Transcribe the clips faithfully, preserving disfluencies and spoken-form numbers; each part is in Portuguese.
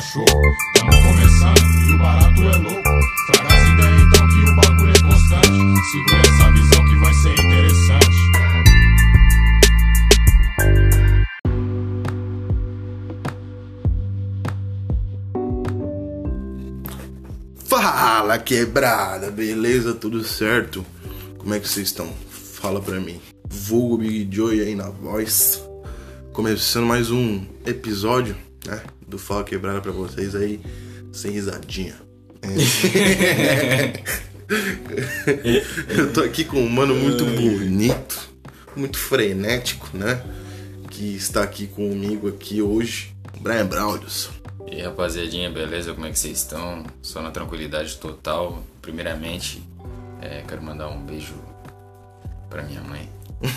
show. Tamo começando e o barato é louco. Traga as ideias então que o bagulho é constante. Segura essa visão que vai ser interessante. Fala, quebrada, beleza? Tudo certo? Como é que vocês estão? Fala pra mim. Vulgo Big Joey aí na voz. Começando mais um episódio, né, do Fala Quebrada pra vocês aí, sem risadinha. É. Eu tô aqui com um mano muito bonito, muito frenético, né? Que está aqui comigo aqui hoje, Brian Braulius. E aí, rapaziadinha, beleza? Como é que vocês estão? Só na tranquilidade total. Primeiramente, é, quero mandar um beijo pra minha mãe.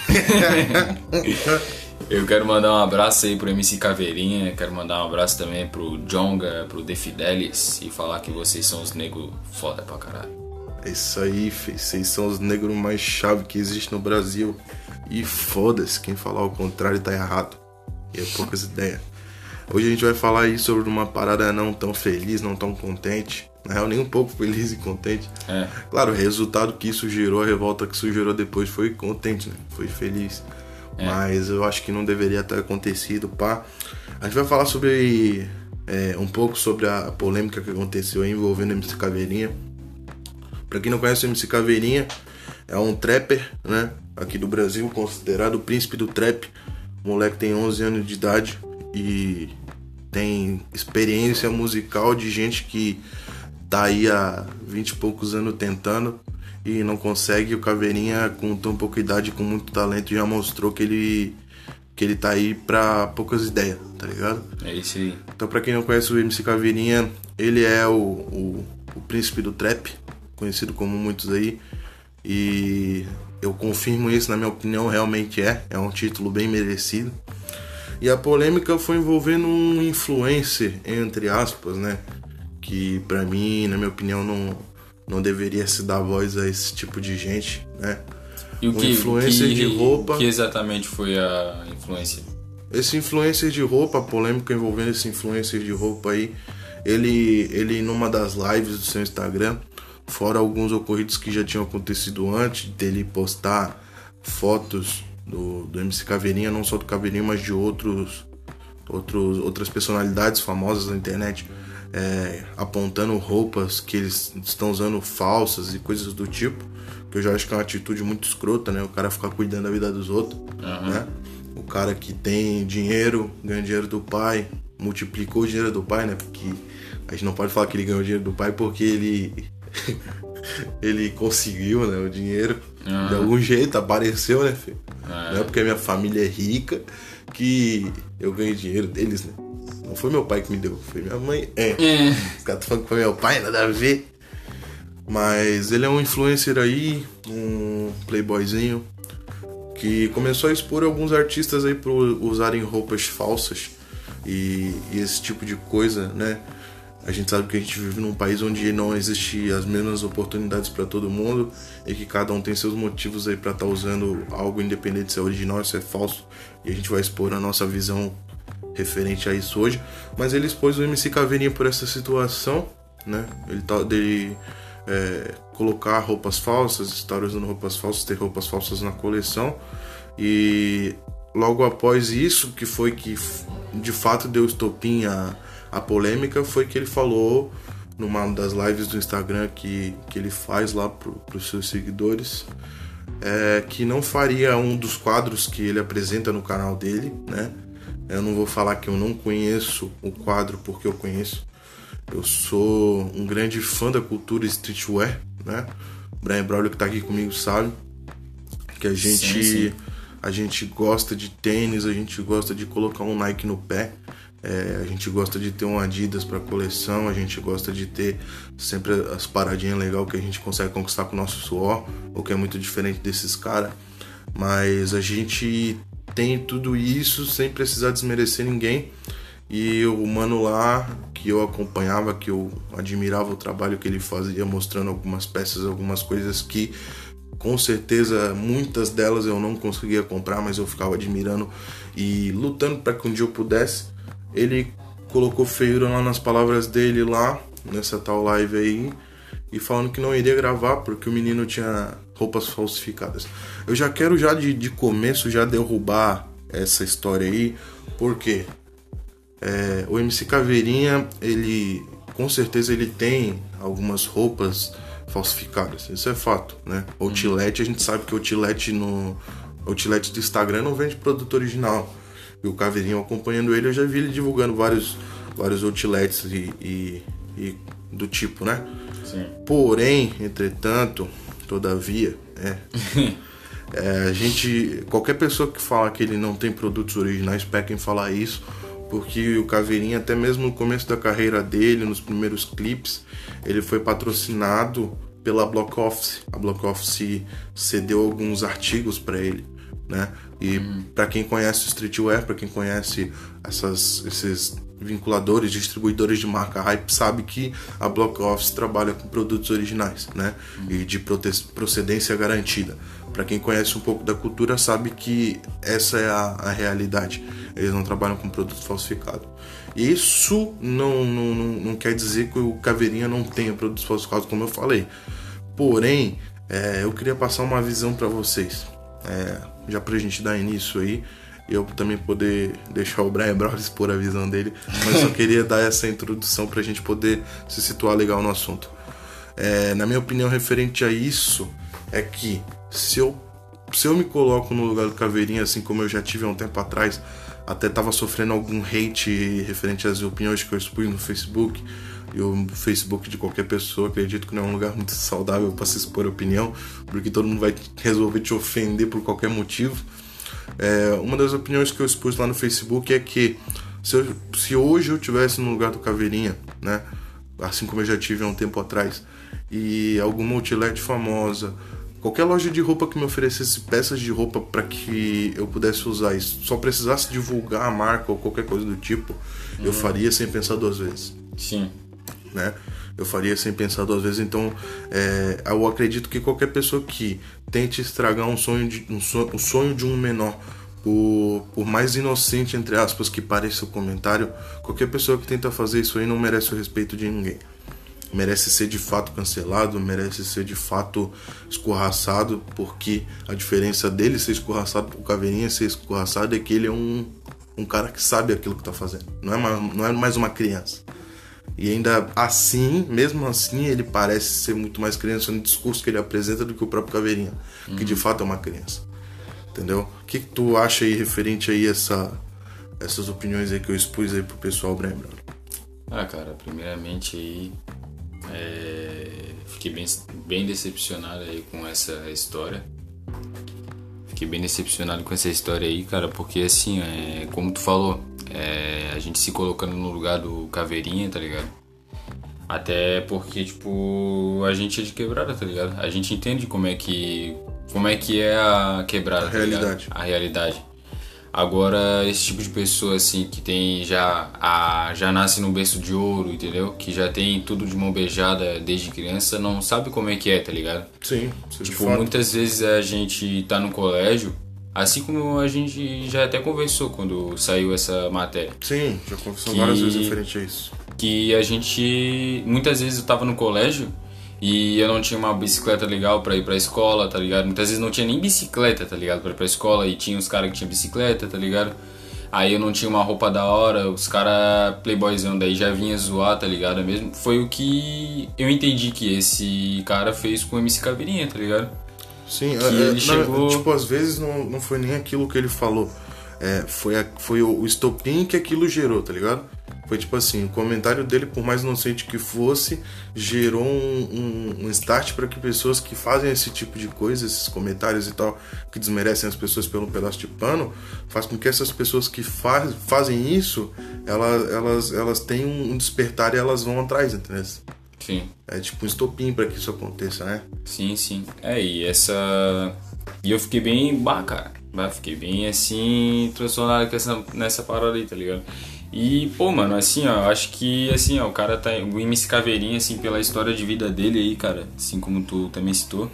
Eu quero mandar um abraço aí pro M C Caveirinha. Quero mandar um abraço também pro Jonga, pro The Fidelis. E falar que vocês são os negros foda pra caralho. É isso aí, filho. Vocês são os negros mais chave que existe no Brasil. E foda-se, quem falar o contrário tá errado. E é poucas ideias. Hoje a gente vai falar aí sobre uma parada não tão feliz, não tão contente. Na real, nem um pouco feliz e contente. É. Claro, o resultado que isso gerou, a revolta que isso gerou depois foi contente, né? Foi feliz. É. Mas eu acho que não deveria ter acontecido, pá. A gente vai falar sobre... É, um pouco sobre a polêmica que aconteceu aí envolvendo o M C Caveirinha. Pra quem não conhece o M C Caveirinha, é um trapper, né? Aqui do Brasil, considerado o príncipe do trap. O moleque tem onze anos de idade e tem experiência musical de gente que tá aí há vinte e poucos anos tentando e não consegue. O Caveirinha, com tão pouca idade, com muito talento, já mostrou que ele, que ele tá aí pra poucas ideias, tá ligado? É isso aí. Então, pra quem não conhece o M C Caveirinha, ele é o, o, o príncipe do trap, conhecido como muitos aí, e eu confirmo isso, na minha opinião, realmente é, é um título bem merecido. E a polêmica foi envolvendo um influencer, entre aspas, né? Que pra mim, na minha opinião, não, não deveria se dar voz a esse tipo de gente, né? E o um que, influencer que, de roupa. que exatamente foi a influência? Esse influencer de roupa, a polêmica envolvendo esse influencer de roupa aí, ele, ele numa das lives do seu Instagram, fora alguns ocorridos que já tinham acontecido antes dele postar fotos Do, do M C Caveirinha, não só do Caveirinha, mas de outros, outros, outras personalidades famosas na internet, é, apontando roupas que eles estão usando falsas e coisas do tipo, que eu já acho que é uma atitude muito escrota, né? O cara ficar cuidando da vida dos outros, uhum. né? O cara que tem dinheiro, ganha dinheiro do pai, multiplicou o dinheiro do pai, né? Porque a gente não pode falar que ele ganhou dinheiro do pai porque ele... ele conseguiu, né, o dinheiro uhum. de algum jeito, apareceu, né, filho? Uhum. Não é porque a minha família é rica que eu ganhei dinheiro deles, né? Não foi meu pai que me deu, foi minha mãe. É, uhum. Os caras falando que foi meu pai, nada a ver. Mas ele é um influencer aí, um playboyzinho, que começou a expor alguns artistas aí por usarem roupas falsas e, e esse tipo de coisa, né? A gente sabe que a gente vive num país onde não existe as mesmas oportunidades para todo mundo e que cada um tem seus motivos aí para estar tá usando algo independente se é original ou se é falso. E a gente vai expor a nossa visão referente a isso hoje. Mas ele expôs o M C Caveirinha por essa situação, né? Ele tá dele é, colocar roupas falsas, estar usando roupas falsas, ter roupas falsas na coleção. E logo após isso, que foi que de fato deu estopim a A polêmica, foi que ele falou numa das lives do Instagram que, que ele faz lá para os seus seguidores, é, que não faria um dos quadros que ele apresenta no canal dele, né? Eu não vou falar que eu não conheço o quadro porque eu conheço. Eu sou um grande fã da cultura streetwear, né? O Brian Braulius, que tá aqui comigo, sabe que a gente, sim, sim. a gente gosta de tênis, a gente gosta de colocar um Nike no pé. É, a gente gosta de ter um Adidas para coleção, a gente gosta de ter sempre as paradinhas legais que a gente consegue conquistar com o nosso suor, o que é muito diferente desses caras. Mas a gente tem tudo isso sem precisar desmerecer ninguém. E o mano lá, que eu acompanhava, que eu admirava o trabalho que ele fazia, mostrando algumas peças, algumas coisas que com certeza muitas delas eu não conseguia comprar, mas eu ficava admirando e lutando para que um dia eu pudesse. Ele colocou feiura lá nas palavras dele lá, nessa tal live aí, e falando que não iria gravar porque o menino tinha roupas falsificadas. Eu já quero já de, de começo já derrubar essa história aí, porque é, o M C Caveirinha, ele com certeza ele tem algumas roupas falsificadas, isso é fato, né? Outlet, a gente sabe que o Outlet no Outlet do Instagram não vende produto original. E o Caveirinha, acompanhando ele, eu já vi ele divulgando vários, vários outlets e, e, e do tipo, né? Sim. Porém, entretanto, todavia, é, é, a gente, qualquer pessoa que fala que ele não tem produtos originais, peca em falar isso, porque o Caveirinha, até mesmo no começo da carreira dele, nos primeiros clipes, ele foi patrocinado pela Block Office. A Block Office cedeu alguns artigos para ele, né? E hum. para quem conhece o streetwear, para quem conhece essas, esses vinculadores, distribuidores de marca hype, sabe que a Block Office trabalha com produtos originais, né? Hum. E de procedência garantida. Para quem conhece um pouco da cultura, sabe que essa é a, a realidade. Eles não trabalham com produto falsificado. Isso não, não, não, não quer dizer que o Caveirinha não tenha produtos falsificados, como eu falei. Porém, é, eu queria passar uma visão para vocês. É, já pra gente dar início aí, eu também poder deixar o Brian Brown expor a visão dele, mas só queria dar essa introdução pra gente poder se situar legal no assunto. É, na minha opinião, referente a isso, é que se eu, se eu me coloco no lugar do Caveirinha, assim como eu já tive há um tempo atrás, até tava sofrendo algum hate referente às opiniões que eu expus no Facebook, e o Facebook de qualquer pessoa, acredito que não é um lugar muito saudável para se expor opinião, porque todo mundo vai resolver te ofender por qualquer motivo. É, uma das opiniões que eu expus lá no Facebook é que se, eu, se hoje eu tivesse no lugar do Caveirinha, né, assim como eu já tive há um tempo atrás, e alguma outlet famosa, qualquer loja de roupa que me oferecesse peças de roupa para que eu pudesse usar e só precisasse divulgar a marca ou qualquer coisa do tipo, uhum. eu faria sem pensar duas vezes. Sim. Né? Eu faria sem pensar duas vezes. Então é, eu acredito que qualquer pessoa que tente estragar um sonho de um sonho, um sonho de um menor, por, por mais inocente entre aspas que pareça o comentário, qualquer pessoa que tenta fazer isso aí não merece o respeito de ninguém. Merece ser de fato cancelado, merece ser de fato escorraçado, porque a diferença dele ser escorraçado pro Caveirinha ser escorraçado é que ele é um, um cara que sabe aquilo que tá fazendo, não é, uma, não é mais uma criança. E ainda assim, mesmo assim, ele parece ser muito mais criança no discurso que ele apresenta do que o próprio Caveirinha, uhum. que de fato é uma criança. Entendeu? O que, que tu acha aí referente aí a essa, essas opiniões aí que eu expus aí pro pessoal, Brian Brown? Ah, cara, primeiramente aí, é... fiquei bem, bem decepcionado aí com essa história. Fiquei bem decepcionado com essa história aí, cara, porque assim, é... como tu falou, É, a gente se colocando no lugar do Caveirinha, tá ligado? Até porque, tipo, a gente é de quebrada, tá ligado? A gente entende como é que, como é, que é a quebrada, a tá realidade. ligado? A realidade. Agora, esse tipo de pessoa, assim, que tem já, a, já nasce no berço de ouro, entendeu? Que já tem tudo de mão beijada desde criança, não sabe como é que é, tá ligado? Sim, tipo, muitas vezes a gente tá no colégio, assim como a gente já até conversou quando saiu essa matéria. Sim, já conversou que, várias vezes referente a isso. Que a gente... Muitas vezes eu tava no colégio e eu não tinha uma bicicleta legal pra ir pra escola, tá ligado? Muitas vezes não tinha nem bicicleta, tá ligado? Pra ir pra escola, e tinha os caras que tinham bicicleta, tá ligado? Aí eu não tinha uma roupa da hora, os caras playboyzão daí já vinha zoar, tá ligado? Mesmo foi o que eu entendi que esse cara fez com o M C Caveirinha, tá ligado? Sim, que é, ele na, chegou... tipo, às vezes não, não foi nem aquilo que ele falou. É, foi, a, foi o, o estopim que aquilo gerou, tá ligado? Foi tipo assim, o comentário dele, por mais inocente que fosse, gerou um, um, um start para que pessoas que fazem esse tipo de coisa, esses comentários e tal, que desmerecem as pessoas pelo pedaço de pano, faz com que essas pessoas que faz, fazem isso, elas, elas, elas tenham um despertar e elas vão atrás, entendeu? Sim. É tipo um estopim para que isso aconteça, né? Sim, sim. É, e essa... E eu fiquei bem... Bah, cara. Bah, fiquei bem, assim, transtornado com essa, nessa parada aí, tá ligado? E, pô, mano, assim, ó, acho que, assim, ó, o cara tá... O M C Caveirinha, assim, pela história de vida dele aí, cara, assim como tu também citou,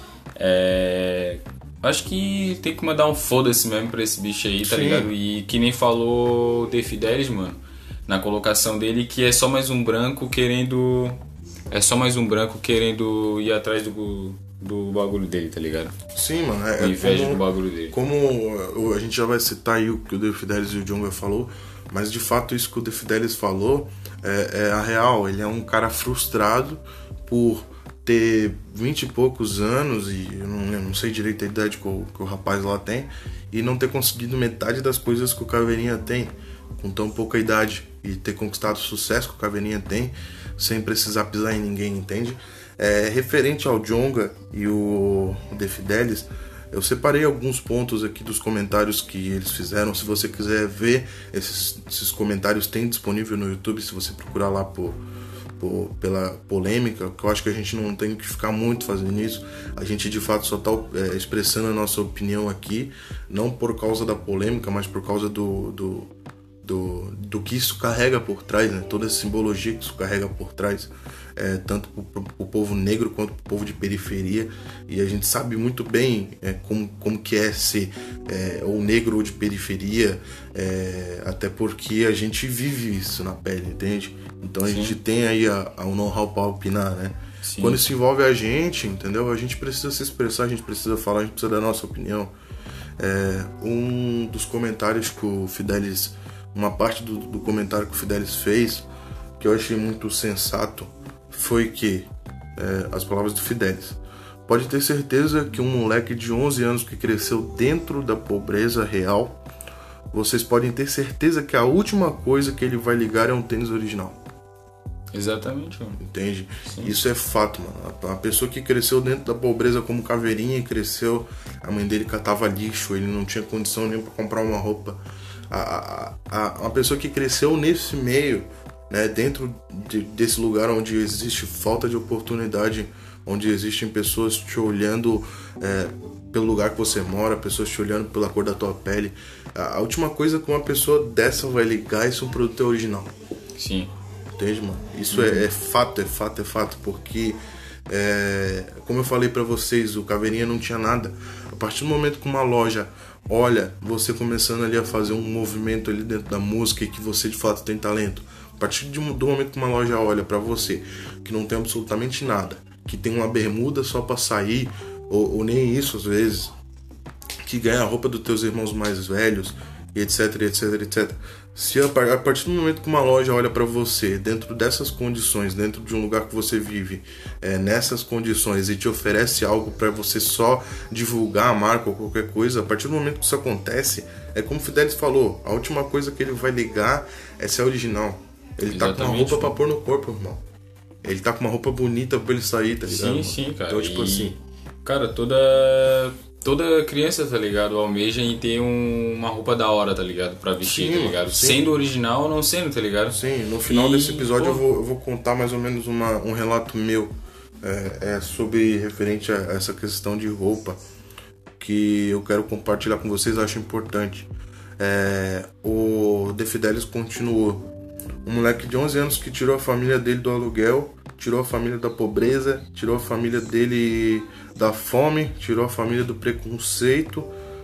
é... Acho que tem que mandar um foda-se mesmo pra esse bicho aí, tá Sim. ligado? E que nem falou o The Fidelis, mano. na colocação dele, que é só mais um branco querendo... É só mais um branco querendo ir atrás do, do bagulho dele, tá ligado? Sim, mano. É, Com inveja como, do bagulho dele. Como a gente já vai citar aí o que o The Fidelis e o Djonga falou, mas de fato isso que o The Fidelis falou é, é a real. Ele é um cara frustrado por ter vinte e poucos anos, e eu não, eu não sei direito a idade que o, que o rapaz lá tem, e não ter conseguido metade das coisas que o Caveirinha tem, com tão pouca idade, e ter conquistado o sucesso que o Caveirinha tem, sem precisar pisar em ninguém, entende? É, referente ao Djonga e o The Fidelis, eu separei alguns pontos aqui dos comentários que eles fizeram. Se você quiser ver esses, esses comentários, tem disponível no YouTube, se você procurar lá por, por, pela polêmica, que eu acho que a gente não tem que ficar muito fazendo isso. A gente de fato só está é, expressando a nossa opinião aqui, não por causa da polêmica, mas por causa do, do, do, do que isso carrega por trás, né? Toda essa simbologia que isso carrega por trás. É, tanto para o povo negro quanto para o povo de periferia, e a gente sabe muito bem é, como, como que é ser é, ou negro ou de periferia, é, até porque a gente vive isso na pele, entende? Então a Sim. gente tem aí a, a, o know-how para opinar, né? Sim. Quando isso envolve a gente, entendeu? A gente precisa se expressar, a gente precisa falar, a gente precisa dar a nossa opinião. É, um dos comentários que o Fidelis, uma parte do, do comentário que o Fidelis fez, que eu achei muito sensato, foi que, é, as palavras do Fidelis: pode ter certeza que um moleque de onze anos que cresceu dentro da pobreza real, vocês podem ter certeza que a última coisa que ele vai ligar é um tênis original. Exatamente, mano. Entende? Sim. Isso é fato, mano. A pessoa que cresceu dentro da pobreza como Caveirinha, cresceu, a mãe dele catava lixo, ele não tinha condição nem para comprar uma roupa. A, a, a, uma pessoa que cresceu nesse meio, né, dentro de, desse lugar onde existe falta de oportunidade, onde existem pessoas te olhando é, pelo lugar que você mora, pessoas te olhando pela cor da tua pele, a, a última coisa que uma pessoa dessa vai ligar é se um produto é original. Sim. Entende, mano? Isso uhum. é, é fato, é fato, é fato, porque é, como eu falei pra vocês, o Caveirinha não tinha nada. A partir do momento que uma loja olha você começando ali a fazer um movimento ali dentro da música e que você de fato tem talento, a partir do momento que uma loja olha pra você, que não tem absolutamente nada, que tem uma bermuda só pra sair, ou, ou nem isso às vezes, que ganha a roupa dos teus irmãos mais velhos, etc, etc, etc. Se a, a partir do momento que uma loja olha pra você, dentro dessas condições, dentro de um lugar que você vive, é, nessas condições, e te oferece algo pra você só divulgar a marca ou qualquer coisa, a partir do momento que isso acontece, é como o Fidelis falou, a última coisa que ele vai ligar é se é original. Ele Exatamente. Tá com uma roupa pra pôr no corpo, irmão. Ele tá com uma roupa bonita pra ele sair, tá ligado? Sim, mano? sim, cara. Então, tipo e, assim... Cara, toda... Toda criança, tá ligado? Almeja em ter um, uma roupa da hora, tá ligado? Pra vestir, sim, tá ligado? Sim. Sendo original ou não sendo, tá ligado? Sim, no final e... desse episódio eu vou, eu vou contar mais ou menos uma, um relato meu é, é, sobre referente a essa questão de roupa, que eu quero compartilhar com vocês, acho importante. É, o The Fidelis continuou. Um moleque de onze anos que tirou a família dele do aluguel, tirou a família da pobreza, tirou a família dele da fome, tirou a família do preconceito.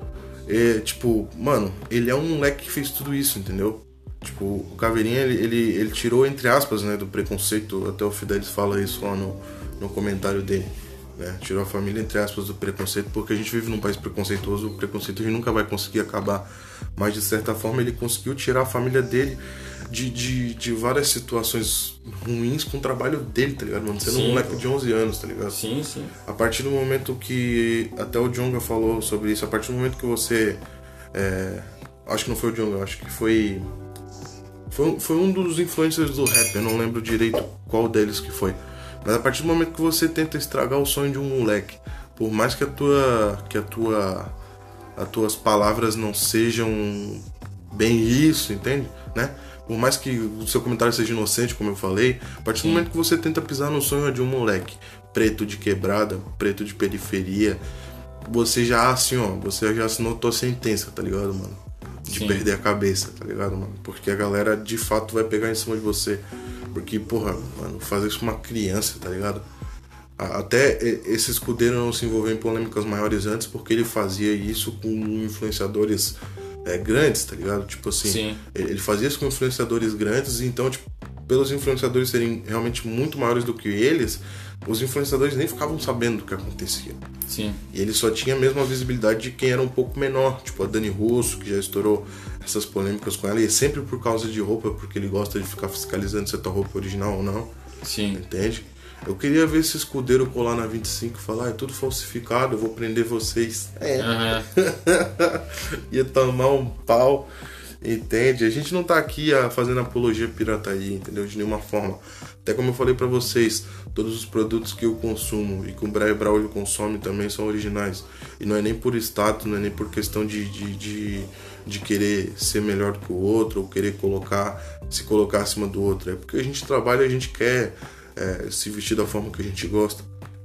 É, tipo, mano, ele é um moleque que fez tudo isso, entendeu? Tipo, o Caveirinha, ele, ele, ele tirou, entre aspas, né, do preconceito, até o Fidelis fala isso lá no, no comentário dele, né? Tirou a família, entre aspas, do preconceito, porque a gente vive num país preconceituoso, o preconceito a gente nunca vai conseguir acabar, mas de certa forma ele conseguiu tirar a família dele de, de, de várias situações ruins com o trabalho dele, tá ligado, mano? Sendo sim, um moleque pô. de onze anos, tá ligado? Sim, sim. A partir do momento que, até o Djonga falou sobre isso, a partir do momento que você, é, acho que não foi o Djonga, acho que foi, foi, foi um dos influencers do rap, eu não lembro direito qual deles que foi. Mas a partir do momento que você tenta estragar o sonho de um moleque, por mais que a tua, que a tua, as tuas palavras não sejam bem isso, entende? Né? Por mais que o seu comentário seja inocente, como eu falei, a partir do momento que você tenta pisar no sonho de um moleque preto de quebrada, preto de periferia, você já, assim, ó, você já assinou tua sentença, tá ligado, mano? De Sim. perder a cabeça, tá ligado, mano? Porque a galera de fato vai pegar em cima de você. Porque, porra, mano, fazer isso com uma criança, tá ligado? Até esse escudeiro não se envolveu em polêmicas maiores antes, porque ele fazia isso com influenciadores é, grandes, tá ligado? Tipo assim, Sim. ele, ele fazia isso com influenciadores grandes, então, tipo, pelos influenciadores serem realmente muito maiores do que eles, os influenciadores nem ficavam sabendo do que acontecia. Sim. E ele só tinha a mesma visibilidade de quem era um pouco menor, tipo a Dani Russo, que já estourou essas polêmicas com ela, e é sempre por causa de roupa, porque ele gosta de ficar fiscalizando se é tua roupa original ou não. Sim. Entende? Eu queria ver esse escudeiro colar na vinte e cinco e falar, ah, é tudo falsificado, eu vou prender vocês. É. Uhum. Ia tomar um pau. Entende? A gente não tá aqui a, fazendo apologia à pirataria, entendeu? De nenhuma forma. Até como eu falei pra vocês, todos os produtos que eu consumo e que o Brian Braulio consome também são originais. E não é nem por status, não é nem por questão de, de, de, de querer ser melhor do que o outro, ou querer colocar, se colocar acima do outro. É porque a gente trabalha e a gente quer é, se vestir da forma que a gente gosta.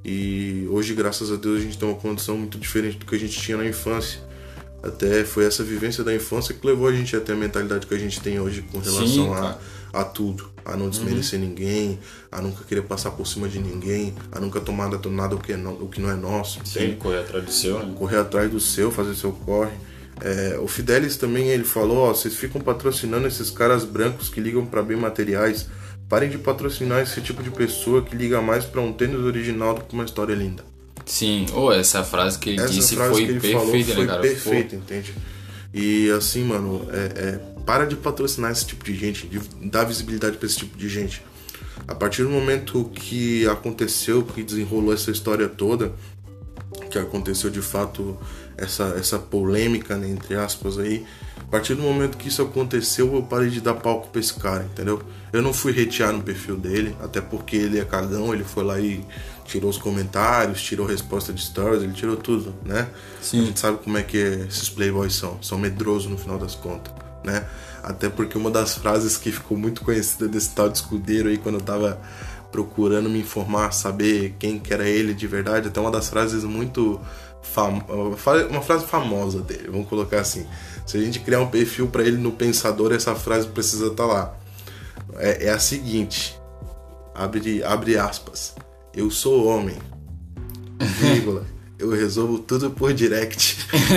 E hoje, graças a Deus, a gente tem uma condição muito diferente do que a gente tinha na infância. Até foi essa vivência da infância que levou a gente a ter a mentalidade que a gente tem hoje com relação Sim, a, a tudo. A não desmerecer uhum. ninguém, a nunca querer passar por cima de ninguém, a nunca tomar nada o que, é no, o que não é nosso. Sim, entende? correr atrás do seu, né? Correr atrás do seu, fazer seu corre. É, o Fidelis também, ele falou, ó, vocês ficam patrocinando esses caras brancos que ligam para bem materiais. Parem de patrocinar esse tipo de pessoa que liga mais para um tênis original do que uma história linda. Sim, ou oh, essa frase que ele essa disse frase foi que ele perfeita, falou né, foi cara? perfeita, entende? E assim, mano, é, é, para de patrocinar esse tipo de gente, de dar visibilidade pra esse tipo de gente. A partir do momento que aconteceu, que desenrolou essa história toda, que aconteceu de fato essa, essa polêmica, né, entre aspas aí, a partir do momento que isso aconteceu, eu parei de dar palco pra esse cara, entendeu? Eu não fui hatear no perfil dele, até porque ele é cagão, ele foi lá e tirou os comentários, tirou a resposta de stories, ele tirou tudo, né? Sim. A gente sabe como é que esses playboys são, são medrosos no final das contas, né? Até porque uma das frases que ficou muito conhecida desse tal de escudeiro aí, quando eu tava procurando me informar, saber quem que era ele de verdade, até uma das frases muito... Fam... uma frase famosa dele, vamos colocar assim: se a gente criar um perfil pra ele no Pensador, essa frase precisa estar lá. É, é a seguinte, abre, abre aspas, eu sou homem, vírgula, eu resolvo tudo por direct,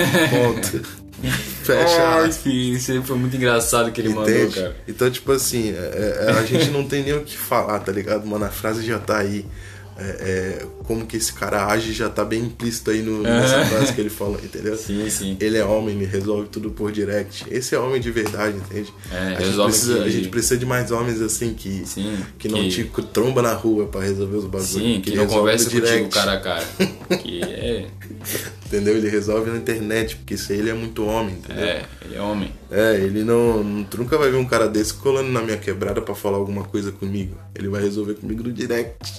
ponto. Fecha. Ai, filho, isso aí foi muito engraçado que ele Entende? mandou, cara. Então, tipo assim, é, é, a gente não tem nem o que falar, tá ligado? Mano, a frase já tá aí. É, é, como que esse cara age já tá bem implícito aí no, nessa frase que ele falou, entendeu? Sim, sim. Ele é homem, ele resolve tudo por direct. Esse é homem de verdade, entende? É, a, gente precisa, que... a gente precisa de mais homens assim que, sim, que não que... te tromba na rua pra resolver os bagulhos. Sim, que, que não conversa contigo cara a cara. Que é... Entendeu? Ele resolve na internet, porque isso aí ele é muito homem, entendeu? É, ele é homem. É, ele não, não... Tu nunca vai ver um cara desse colando na minha quebrada pra falar alguma coisa comigo. Ele vai resolver comigo no direct.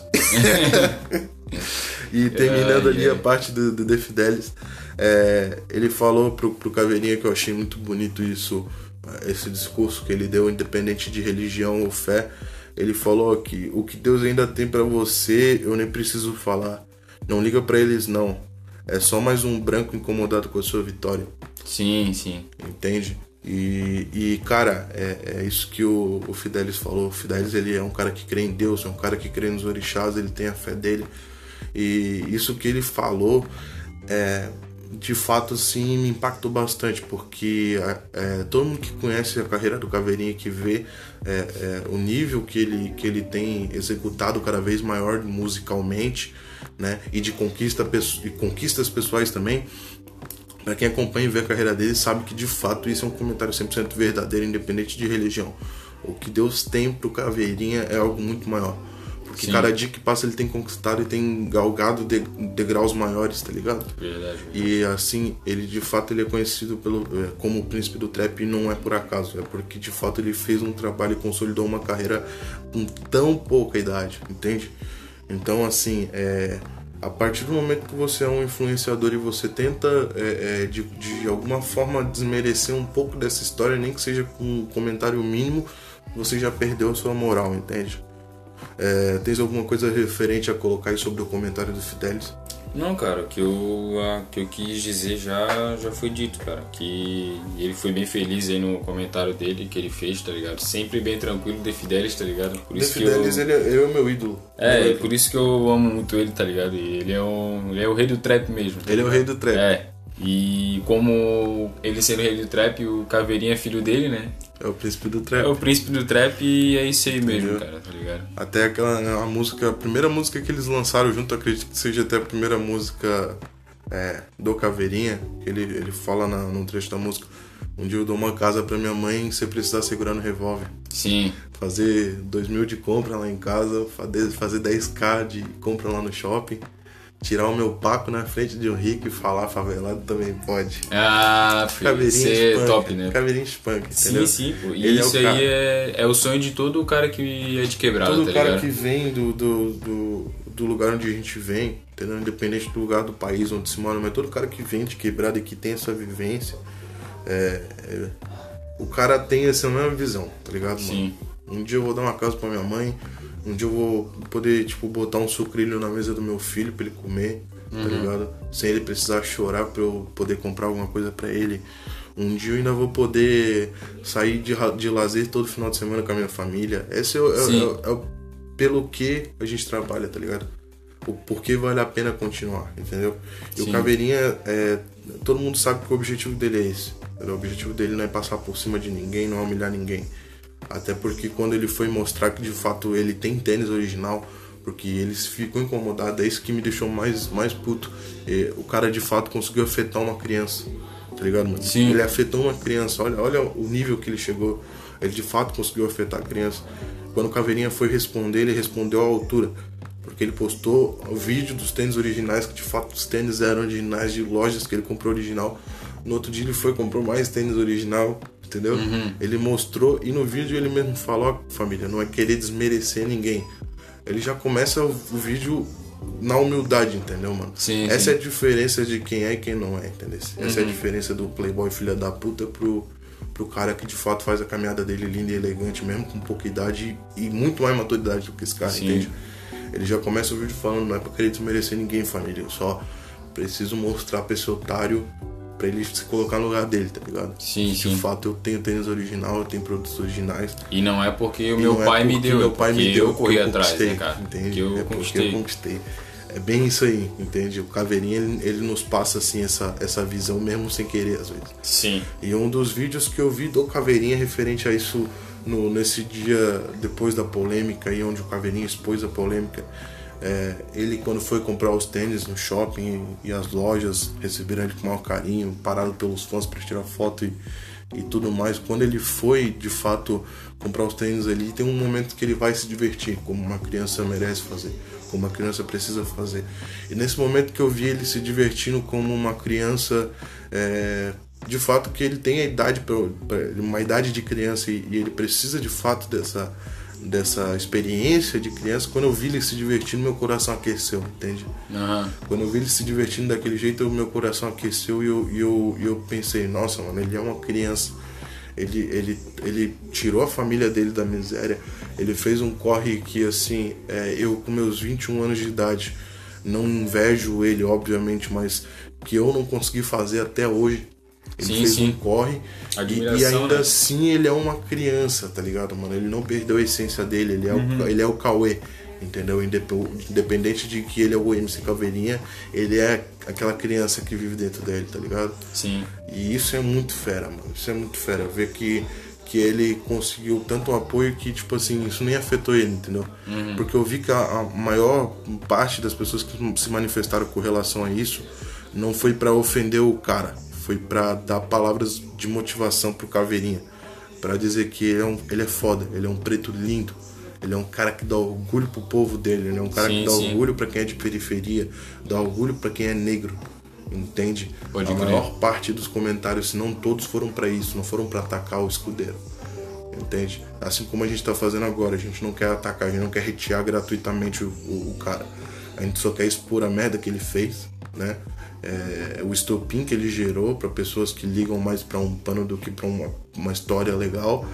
E terminando ah, ali yeah. a parte do, do The Fidelis, é, ele falou pro, pro Caveirinha, que eu achei muito bonito isso, esse discurso que ele deu, independente de religião ou fé. Ele falou que o que Deus ainda tem pra você, eu nem preciso falar. Não liga pra eles não. É só mais um branco incomodado com a sua vitória. Sim, sim. Entende? E, e cara, é, é isso que o, o Fidelis falou. O Fidelis, ele é um cara que crê em Deus, é um cara que crê nos orixás, ele tem a fé dele. E isso que ele falou, é, de fato, assim, me impactou bastante, porque é, todo mundo que conhece a carreira do Caveirinha, que vê é, é, o nível que ele, que ele tem executado cada vez maior musicalmente, né, e de conquista, e conquistas pessoais também. Pra quem acompanha e vê a carreira dele, sabe que de fato isso é um comentário cem por cento verdadeiro, independente de religião. O que Deus tem pro Caveirinha é algo muito maior. Porque Sim. cada dia que passa ele tem conquistado e tem galgado de, degraus maiores, tá ligado? Verdade, verdade. E assim, ele de fato ele é conhecido pelo, como o príncipe do trap, e não é por acaso. É porque de fato ele fez um trabalho e consolidou uma carreira com tão pouca idade, entende? Então assim, é... a partir do momento que você é um influenciador e você tenta é, é, de, de alguma forma desmerecer um pouco dessa história, nem que seja com um comentário mínimo, você já perdeu a sua moral, entende? É, tens alguma coisa referente a colocar aí sobre o comentário do Fidelis? Não, cara, o que eu, a, que eu quis dizer já, já foi dito, cara. Que ele foi bem feliz aí no comentário dele que ele fez, tá ligado? Sempre bem tranquilo, The Fidelis, tá ligado? Por isso The Fidelis, que eu... ele, é, ele é o meu ídolo. É, meu é ídolo. Por isso que eu amo muito ele, tá ligado? E ele é, um, ele é o rei do trap mesmo. Tá ele ligado? É o rei do trap. É. E como ele sendo rei do trap, o Caveirinha é filho dele, né? É o príncipe do trap. É o príncipe do trap e é isso aí mesmo, Entendeu? cara, tá ligado? Até aquela a música, a primeira música que eles lançaram junto, acredito que seja até a primeira música é, do Caveirinha, que ele, ele fala na, num trecho da música: um dia eu dou uma casa pra minha mãe se precisar segurar no revólver. Sim. Fazer dois mil de compra lá em casa, fazer, fazer dez mil de compra lá no shopping, tirar o meu paco na frente de um rico e falar favelado também pode. Ah, filho, isso é top, né? Caveirinha Spunk, entendeu? Sim, sim, pô. E Ele isso é o aí cara. é, é o sonho de todo cara que é de quebrada, Todo tá cara ligado? que vem do, do, do, do lugar onde a gente vem, entendeu? Independente do lugar do país onde se mora, mas todo cara que vem de quebrada e que tem essa vivência, é, é, o cara tem essa mesma visão, tá ligado, mano? Sim. Um dia eu vou dar uma casa pra minha mãe, um dia eu vou poder, tipo, botar um sucrilho na mesa do meu filho pra ele comer, tá Uhum. ligado? Sem ele precisar chorar pra eu poder comprar alguma coisa pra ele. Um dia eu ainda vou poder sair de, de lazer todo final de semana com a minha família. Esse é, o- é, o- Sim. é, o- é o pelo que a gente trabalha, tá ligado? O porquê vale a pena continuar, entendeu? E Sim. o Caveirinha, é, todo mundo sabe que o objetivo dele é esse. Entendeu? O objetivo dele não é passar por cima de ninguém, não é humilhar ninguém. Até porque quando ele foi mostrar que de fato ele tem tênis original, porque eles ficam incomodados, é isso que me deixou mais, mais puto. E o cara de fato conseguiu afetar uma criança, tá ligado, mano? Sim. Ele afetou uma criança, olha, olha o nível que ele chegou. Ele de fato conseguiu afetar a criança. Quando o Caveirinha foi responder, ele respondeu à altura. Porque ele postou o vídeo dos tênis originais, que de fato os tênis eram originais de lojas que ele comprou original. No outro dia ele foi e comprou mais tênis original, entendeu? Ele mostrou e no vídeo ele mesmo falou: ó, família, não é querer desmerecer ninguém. Ele já começa o, o vídeo na humildade, entendeu, mano? Sim, Essa sim. é a diferença de quem é e quem não é, entendeu? Essa é a diferença do playboy filha da puta pro, pro cara que de fato faz a caminhada dele linda e elegante, mesmo com pouca idade e muito mais maturidade do que esse cara, Sim. entende? Ele já começa o vídeo falando: não é pra querer desmerecer ninguém, família, eu só preciso mostrar pra esse otário pra ele se colocar no lugar dele, tá ligado? Sim, de sim. fato eu tenho tênis original, eu tenho produtos originais. E não é porque o E meu não é pai me porque deu, meu pai porque me deu, eu corri porque atrás, conquistei, né, cara? entende? Que eu é porque conquistei. eu conquistei. É bem isso aí, entende? O Caveirinha, ele, ele nos passa assim essa, essa visão mesmo sem querer às vezes. Sim. E um dos vídeos que eu vi do Caveirinha referente a isso no, nesse dia depois da polêmica e onde o Caveirinha expôs a polêmica, é, ele quando foi comprar os tênis no shopping e, e as lojas receberam ele com o maior carinho, parado pelos fãs para tirar foto e, e tudo mais. Quando ele foi de fato comprar os tênis ali, tem um momento que ele vai se divertir, como uma criança merece fazer, como uma criança precisa fazer. E nesse momento que eu vi ele se divertindo como uma criança, é, de fato que ele tem a idade pra, pra, uma idade de criança e, e ele precisa de fato dessa dessa experiência de criança. Quando eu vi ele se divertindo, meu coração aqueceu, entende? Aham. Quando eu vi ele se divertindo daquele jeito, o meu coração aqueceu e eu, e eu, e eu pensei: nossa, mano, ele é uma criança. Ele, ele, ele tirou a família dele da miséria. Ele fez um corre que, assim, é, eu com meus vinte e um anos de idade não invejo ele, obviamente, mas que eu não consegui fazer até hoje. Ele Sim, fez sim. um corre e, Admiração, e ainda né? assim ele é uma criança, tá ligado, mano? Ele não perdeu a essência dele, ele é, Uhum. o, ele é o Cauê, entendeu? Indep- Independente de que ele é o M C Caveirinha, ele é aquela criança que vive dentro dele, tá ligado? Sim. E isso é muito fera, mano. Isso é muito fera. Ver que, que ele conseguiu tanto um apoio que, tipo assim, isso nem afetou ele, entendeu? Porque eu vi que a, a maior parte das pessoas que se manifestaram com relação a isso não foi pra ofender o cara, foi pra dar palavras de motivação pro Caveirinha, pra dizer que ele é, um, ele é foda, ele é um preto lindo, ele é um cara que dá orgulho pro povo dele, ele é um cara Sim, que dá sim. orgulho pra quem é de periferia, dá orgulho pra quem é negro, entende? Pode a crer. maior parte dos comentários, se não todos, foram pra isso, não foram pra atacar o escudeiro, entende? Assim como a gente tá fazendo agora, a gente não quer atacar, a gente não quer hatear gratuitamente o, o, o cara, a gente só quer expor a merda que ele fez, né? É, o estopim que ele gerou para pessoas que ligam mais para um pano do que para uma, uma história legal,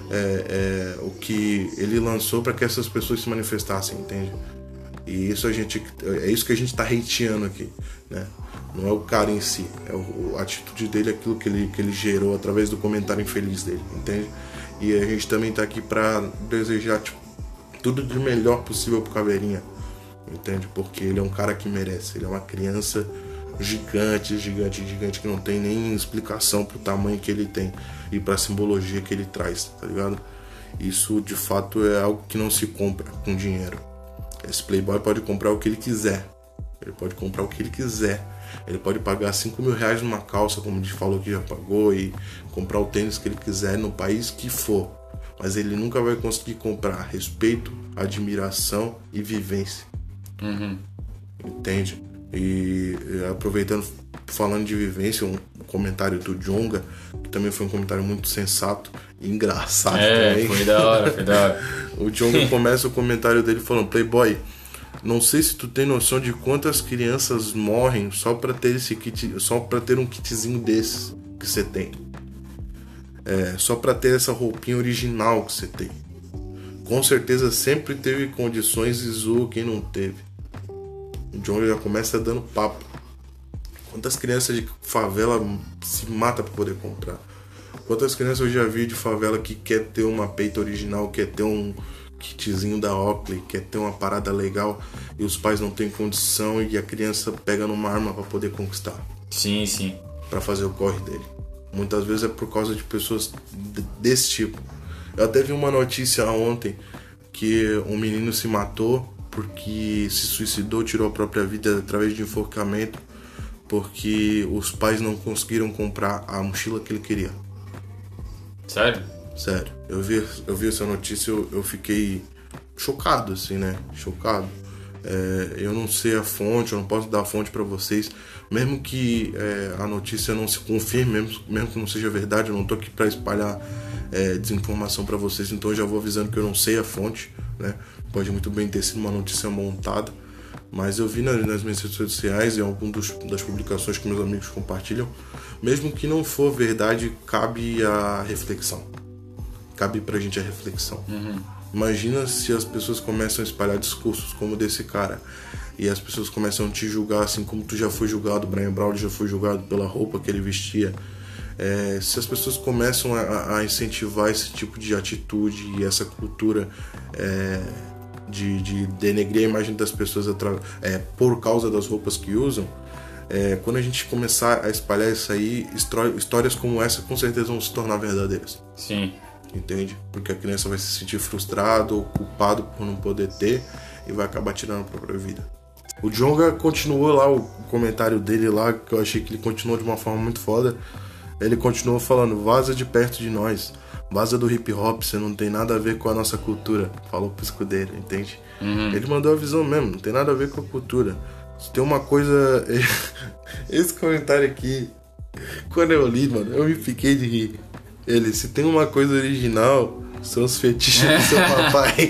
é, é, o que ele lançou para que essas pessoas se manifestassem, entende? E isso a gente, é isso que a gente tá hateando aqui, né? Não é o cara em si, é o, a atitude dele, aquilo que ele, que ele gerou através do comentário infeliz dele, entende? E a gente também tá aqui para desejar, tipo, tudo de melhor possível pro Caveirinha, entende? Porque ele é um cara que merece, ele é uma criança gigante, gigante, gigante, que não tem nem explicação pro tamanho que ele tem e pra simbologia que ele traz, tá ligado? Isso de fato é algo que não se compra com dinheiro. Esse playboy pode comprar o que ele quiser. Ele pode comprar o que ele quiser. Ele pode pagar cinco mil reais numa calça, como a gente falou que já pagou, e comprar o tênis que ele quiser no país que for. Mas ele nunca vai conseguir comprar respeito, admiração e vivência. Uhum. Entende? E aproveitando, falando de vivência, um comentário do Djonga, que também foi um comentário muito sensato e engraçado é, também. foi da hora, foi da hora. O Djonga começa o comentário dele falando: Playboy, não sei se tu tem noção de quantas crianças morrem só pra ter esse kit, só pra ter um kitzinho desses que você tem. É, só pra ter essa roupinha original que você tem. Com certeza sempre teve condições e zoa quem não teve. O Djonga já começa dando papo. Quantas crianças de favela se matam pra poder comprar? Quantas crianças eu já vi de favela que quer ter uma peita original, quer ter um kitzinho da Oakley, quer ter uma parada legal e os pais não têm condição e a criança pega numa arma pra poder conquistar. Sim, sim. Pra fazer o corre dele. Muitas vezes é por causa de pessoas desse tipo. Eu até vi uma notícia ontem que um menino se matou porque se suicidou, tirou a própria vida através de enforcamento, porque os pais não conseguiram comprar a mochila que ele queria. Sério? Sério. Eu vi, eu vi essa notícia, eu, eu fiquei chocado, assim, né? Chocado. É, eu não sei a fonte, eu não posso dar a fonte pra vocês. Mesmo que é, a notícia não se confirme, mesmo, mesmo que não seja verdade, eu não tô aqui pra espalhar é, desinformação pra vocês, então eu já vou avisando que eu não sei a fonte, né? Pode muito bem ter sido uma notícia montada, mas eu vi nas, nas minhas redes sociais e em algumas das publicações que meus amigos compartilham. Mesmo que não for verdade, cabe a reflexão. Cabe pra gente a reflexão. Uhum. Imagina se as pessoas começam a espalhar discursos como o desse cara e as pessoas começam a te julgar assim como tu já foi julgado, Bryan Braulio já foi julgado pela roupa que ele vestia. É, se as pessoas começam a, a incentivar esse tipo de atitude e essa cultura é, de, de denegrir a imagem das pessoas atra- é, por causa das roupas que usam, é, quando a gente começar a espalhar isso aí, histórias como essa com certeza vão se tornar verdadeiras. Sim. Entende? Porque a criança vai se sentir frustrado ou culpado por não poder ter e vai acabar tirando a própria vida. O Djonga continuou lá o comentário dele lá, que eu achei que ele continuou de uma forma muito foda. Ele continuou falando: vaza de perto de nós, vaza do hip hop, você não tem nada a ver com a nossa cultura. Falou pro escudeiro, entende? Uhum. Ele mandou a visão mesmo, não tem nada a ver com a cultura. Se tem uma coisa... Esse comentário aqui, quando eu li, mano, eu me fiquei de rir. Ele: se tem uma coisa original, são os fetiches do seu papai.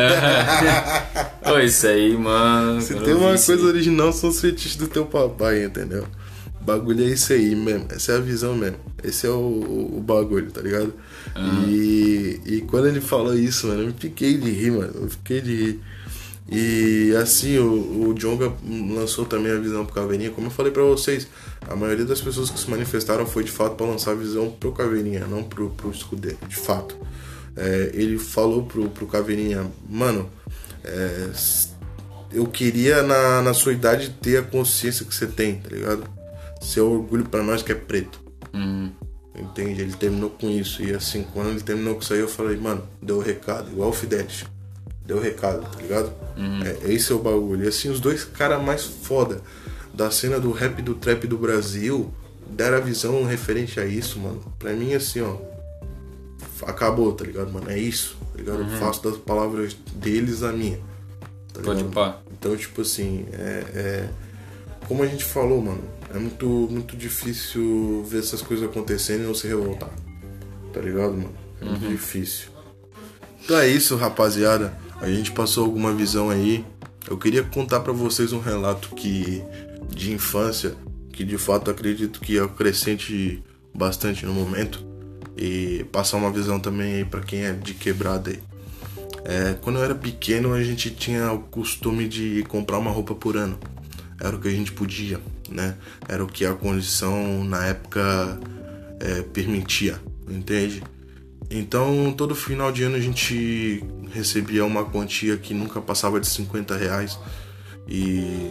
Ô, isso aí, mano. Se tem uma coisa isso. original, são os fetiches do teu papai, entendeu? O bagulho é isso aí mesmo. Essa é a visão mesmo. Esse é o, o, o bagulho, tá ligado? Uhum. E, e quando ele falou isso, mano, eu me fiquei de rir, mano. Eu fiquei de rir. E assim, o, o Djonga lançou também a visão pro Caveirinha. Como eu falei pra vocês, a maioria das pessoas que se manifestaram foi de fato pra lançar a visão pro Caveirinha, não pro, pro escudeiro, de fato. É, ele falou pro, pro Caveirinha: mano, é, eu queria na, na sua idade ter a consciência que você tem, tá ligado? Seu orgulho pra nós que é preto. Uhum. Entende? Ele terminou com isso. E assim, quando ele terminou com isso aí, eu falei: mano, deu o recado, igual o Fidelis. Deu o recado, tá ligado? Uhum. É, esse é o bagulho. E assim, os dois caras mais foda da cena do rap e do trap do Brasil deram a visão referente a isso, mano. Pra mim, assim, ó, acabou, tá ligado, mano? É isso, tá ligado? Uhum. Eu faço das palavras deles a minha. Tá Pode pá. Então, tipo assim, é, é... como a gente falou, mano, é muito, muito difícil ver essas coisas acontecendo e não se revoltar. Tá ligado, mano? É muito uhum. difícil. Então é isso, rapaziada. A gente passou alguma visão aí. Eu queria contar pra vocês um relato que, de infância, que de fato acredito que é crescente bastante no momento. E passar uma visão também aí pra quem é de quebrada aí. É, quando eu era pequeno, a gente tinha o costume de comprar uma roupa por ano. Era o que a gente podia, né? Era o que a condição na época é, permitia, entende? Então, todo final de ano a gente recebia uma quantia que nunca passava de cinquenta reais. E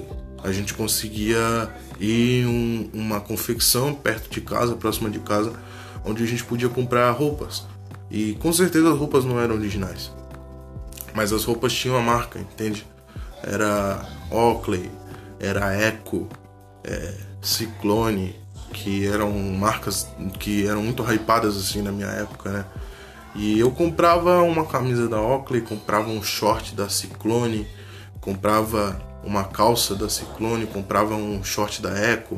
a gente conseguia ir em um, uma confecção perto de casa, próxima de casa, onde a gente podia comprar roupas. E com certeza as roupas não eram originais, mas as roupas tinham a marca, entende? Era Oakley, era Echo, é, Ciclone, que eram marcas que eram muito hypadas assim na minha época, né? E eu comprava uma camisa da Oakley, comprava um short da Ciclone, comprava uma calça da Ciclone, comprava um short da Echo.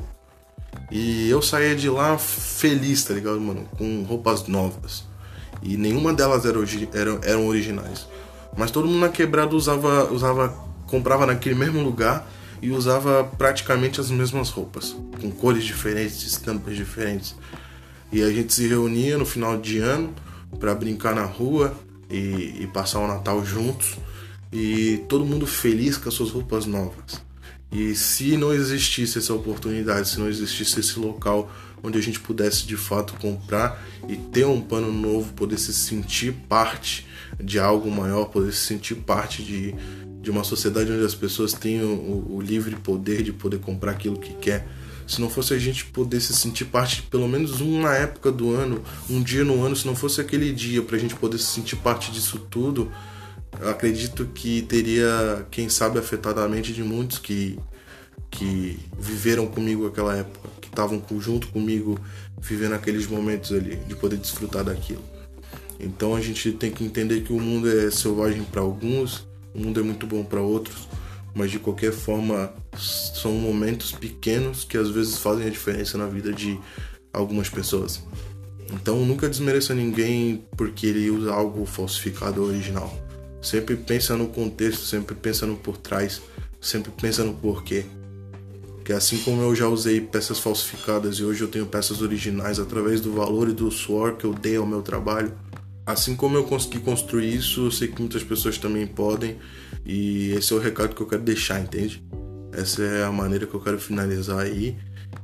E eu saía de lá feliz, tá ligado, mano? Com roupas novas. E nenhuma delas era, eram, eram originais. Mas todo mundo na quebrada usava, usava, comprava naquele mesmo lugar e usava praticamente as mesmas roupas, com cores diferentes, estampas diferentes. E a gente se reunia no final de ano para brincar na rua e, e passar o Natal juntos. E todo mundo feliz com as suas roupas novas. E se não existisse essa oportunidade, se não existisse esse local onde a gente pudesse de fato comprar e ter um pano novo, poder se sentir parte de algo maior, poder se sentir parte de, de uma sociedade onde as pessoas têm o, o livre poder de poder comprar aquilo que quer. Se não fosse a gente poder se sentir parte, pelo menos uma época do ano, um dia no ano, se não fosse aquele dia pra gente poder se sentir parte disso tudo, eu acredito que teria, quem sabe, afetado a mente de muitos que, que viveram comigo aquela época, que estavam junto comigo, vivendo aqueles momentos ali, de poder desfrutar daquilo. Então a gente tem que entender que o mundo é selvagem para alguns, o mundo é muito bom para outros, mas de qualquer forma são momentos pequenos que às vezes fazem a diferença na vida de algumas pessoas. Então nunca desmereça ninguém porque ele usa algo falsificado ou original. Sempre pensa no contexto, sempre pensa no por trás, sempre pensa no porquê. Que assim como eu já usei peças falsificadas e hoje eu tenho peças originais através do valor e do suor que eu dei ao meu trabalho, assim como eu consegui construir isso, eu sei que muitas pessoas também podem, e esse é o recado que eu quero deixar, entende? Essa é a maneira que eu quero finalizar aí.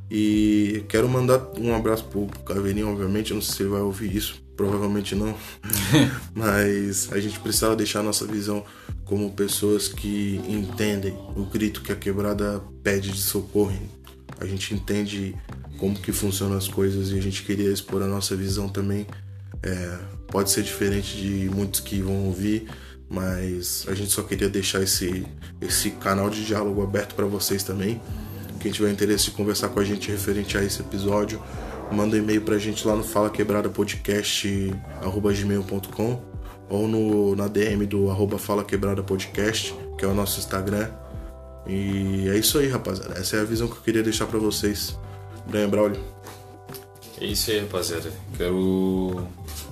E quero mandar um abraço pro Caveirinho, obviamente, eu não sei se ele vai ouvir isso, provavelmente não, mas a gente precisava deixar a nossa visão como pessoas que entendem o grito que a quebrada pede de socorro. A gente entende como que funcionam as coisas e a gente queria expor a nossa visão também. É, pode ser diferente de muitos que vão ouvir, mas a gente só queria deixar esse, esse canal de diálogo aberto para vocês também. Quem tiver interesse em conversar com a gente referente a esse episódio, manda um e-mail pra gente lá no fala quebrada podcast arroba gmail ponto com ou no, na D M do arroba fala quebrada podcast, que é o nosso Instagram. E é isso aí, rapaziada. Essa é a visão que eu queria deixar pra vocês. Brian Braulio. É isso aí, rapaziada. Quero...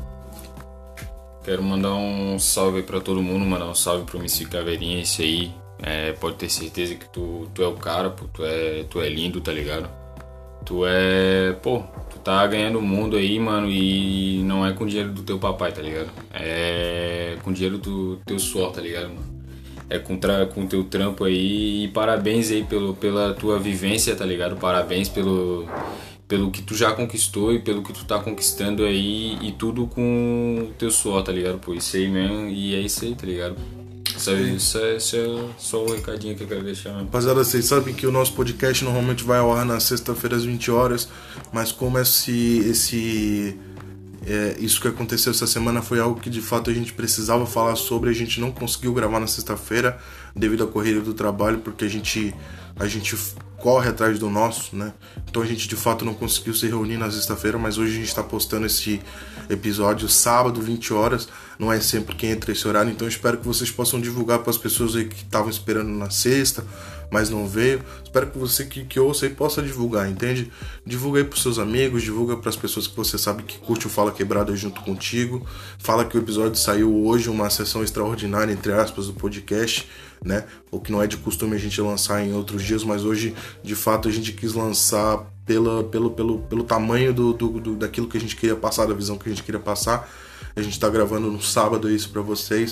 Quero mandar um salve pra todo mundo, mandar um salve pro M C Caveirinha, esse aí. É, pode ter certeza que tu, tu é o cara, pô, tu é, tu é lindo, tá ligado? Tu é, pô, tu tá ganhando o mundo aí, mano, e não é com dinheiro do teu papai, tá ligado? É com dinheiro do teu suor, tá ligado, mano? É com tra- com teu trampo aí, e parabéns aí pelo, pela tua vivência, tá ligado? Parabéns pelo, pelo que tu já conquistou e pelo que tu tá conquistando aí, e tudo com o teu suor, tá ligado? Pô, isso aí mesmo, e é isso aí, tá ligado? Isso é, isso, é, isso é só o recadinho que eu quero deixar. Rapaziada, vocês sabem que o nosso podcast normalmente vai ao ar na sexta-feira às vinte horas, mas como esse, esse, é, isso que aconteceu essa semana foi algo que de fato a gente precisava falar sobre, a gente não conseguiu gravar na sexta-feira devido à correria do trabalho, porque a gente, a gente corre atrás do nosso, né? Então a gente de fato não conseguiu se reunir na sexta-feira, mas hoje a gente está postando esse episódio sábado, vinte horas, não é sempre que entra esse horário, então eu espero que vocês possam divulgar para as pessoas aí que estavam esperando na sexta, mas não veio. Espero que você que, que ouça aí possa divulgar, entende? Divulga aí pros seus amigos, divulga para as pessoas que você sabe que curte o Fala Quebrada junto contigo. Fala que o episódio saiu hoje, uma sessão extraordinária, entre aspas, do podcast, né? O que não é de costume a gente lançar em outros dias, mas hoje, de fato, a gente quis lançar pela, pelo, pelo, pelo tamanho do, do, do, daquilo que a gente queria passar, da visão que a gente queria passar. A gente tá gravando no sábado isso pra vocês.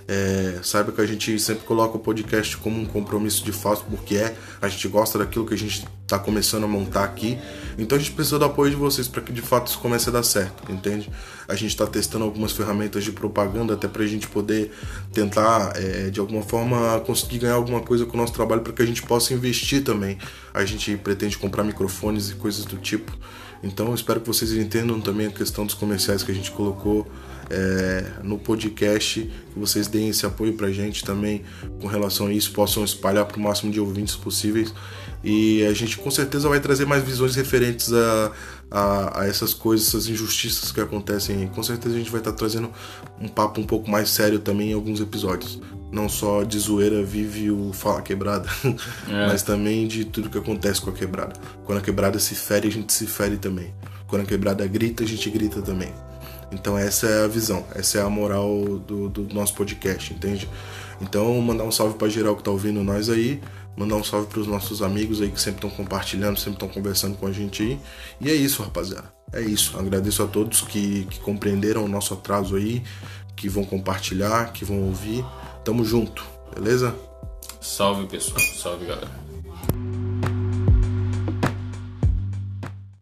É, saiba que a gente sempre coloca o podcast como um compromisso de fato, porque é, a gente gosta daquilo que a gente está começando a montar aqui. Então a gente precisa do apoio de vocês para que de fato isso comece a dar certo, entende? A gente está testando algumas ferramentas de propaganda até para a gente poder tentar, é, de alguma forma, conseguir ganhar alguma coisa com o nosso trabalho, para que a gente possa investir também. A gente pretende comprar microfones e coisas do tipo. Então eu espero que vocês entendam também a questão dos comerciais que a gente colocou é, no podcast, que vocês deem esse apoio pra gente também com relação a isso, possam espalhar para o máximo de ouvintes possíveis, e a gente com certeza vai trazer mais visões referentes a, a, a essas coisas, essas injustiças que acontecem. Com certeza a gente vai estar trazendo um papo um pouco mais sério também em alguns episódios, não só de zoeira vive o Fala Quebrada, é. mas também de tudo que acontece com a quebrada. Quando a quebrada se fere, a gente se fere também. Quando a quebrada grita, a gente grita também. Então essa é a visão, essa é a moral do, do nosso podcast, entende? Então mandar um salve pra geral que tá ouvindo nós aí, mandar um salve pros nossos amigos aí que sempre estão compartilhando, sempre estão conversando com a gente aí. E é isso, rapaziada, é isso. Agradeço a todos que, que compreenderam o nosso atraso aí, que vão compartilhar, que vão ouvir. Tamo junto, beleza? Salve, pessoal, salve, galera.